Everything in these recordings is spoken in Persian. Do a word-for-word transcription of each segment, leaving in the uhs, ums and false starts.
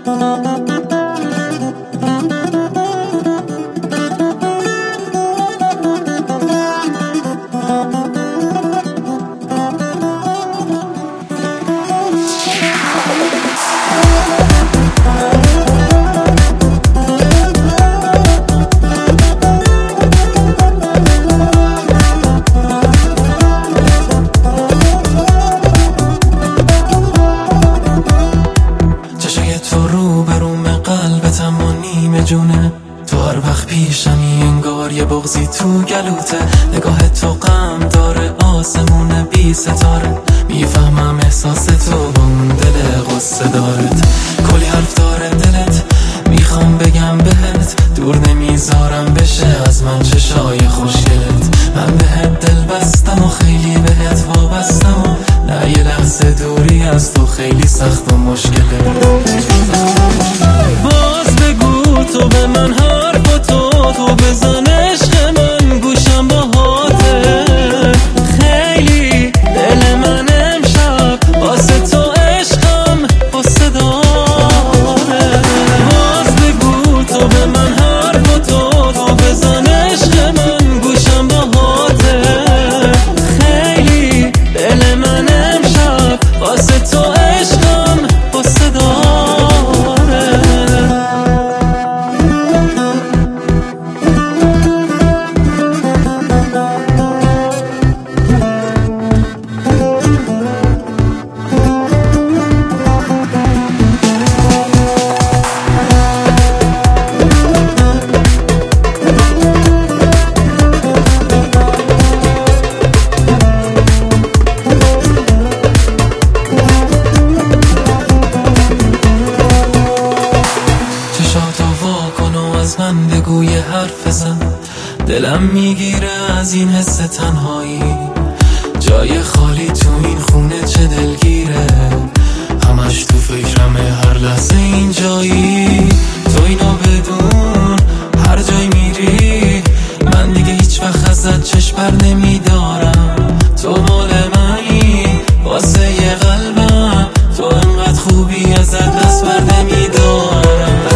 جونه تو هر وقت پیشمی انگار یه بغضی تو گلوته، نگاه تو غم داره آسمون بی ستاره، میفهمم احساس تو با اون دل غصه دارت، کلی حرف داره دلت میخوام بگم بهت، دور نمیذارم بشه از من چشای خوشگلت، من بهت دل بستم و خیلی بهت وابستم و نه یه لحظه دوری از تو خیلی سخت و مشکله. باز بگو تو به من حرف و تو تو بزن عشق من گوشم باهاته، خیلی دل من امشب واسه تو عشقم غصه داره، باز بگو تو به من حرف و تو تو بزن عشق من گوشم باهاته، خیلی دل من امشب واسه تو عشقم غصه داره. از من بگو یه حرف بزن، دلم میگیره از این حس تنهایی، جای خالی تو این خونه چه دلگیره، همش تو فکرمه هر لحظه این جایی، تو اینو بدون هر جای میری من دیگه هیچ وقت ازت چشم بر نمیدارم، تو مال منی واسه یه قلبم، تو انقدر خوبی ازت دست بر نمیدارم.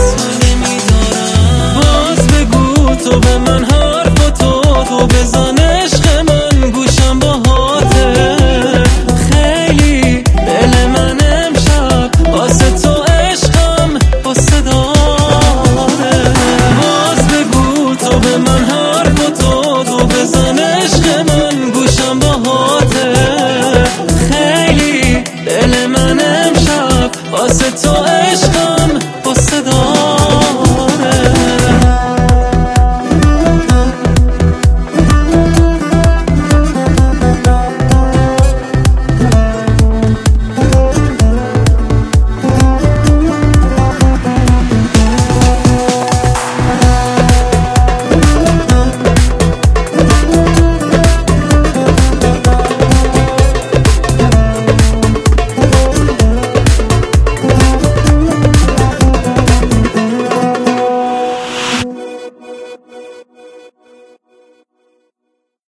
تو به من حرف و تو تو بزن عشق من گوشم باهاته، خیلی دل من امشب واسه تو عشقم غصه داره، باز بگو تو به من حرف و تو تو بزن عشق من گوشم باهاته، خیلی دل من امشب واسه تو